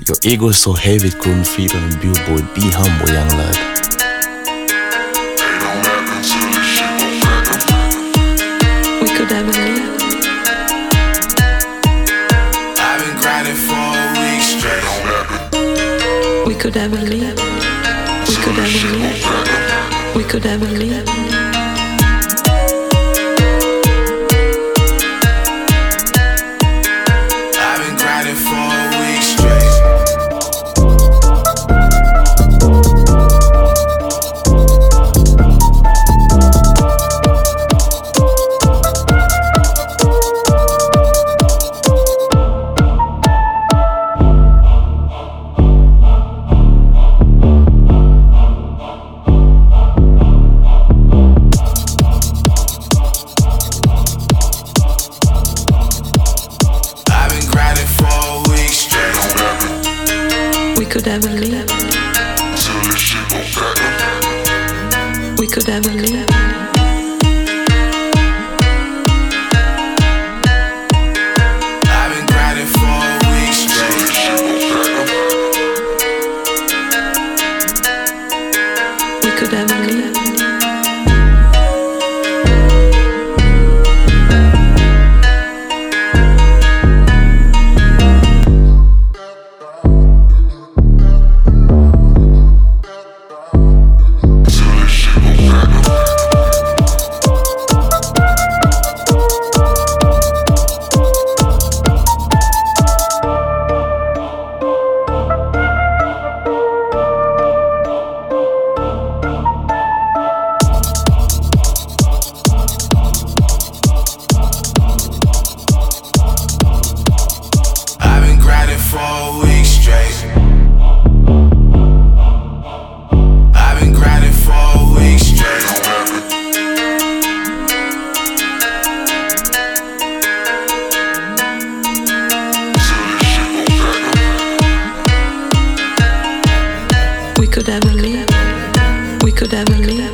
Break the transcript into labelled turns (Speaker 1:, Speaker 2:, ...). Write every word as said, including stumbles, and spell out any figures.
Speaker 1: Your ego is so heavy it couldn't fit on a billboard. Be humble, young lad.
Speaker 2: We could have a lead.
Speaker 3: I've been grinding for a week straight.
Speaker 2: We could have a lead. We could have a lead. We could have a lead.
Speaker 3: I've been grinding for a week straight.
Speaker 2: We could have a lead. We could have a lead.
Speaker 3: I've been grinding for a week straight.
Speaker 2: We could have a lead. For a week straight. I've been grinding for a week straight. We could have a lead. We could have a lead.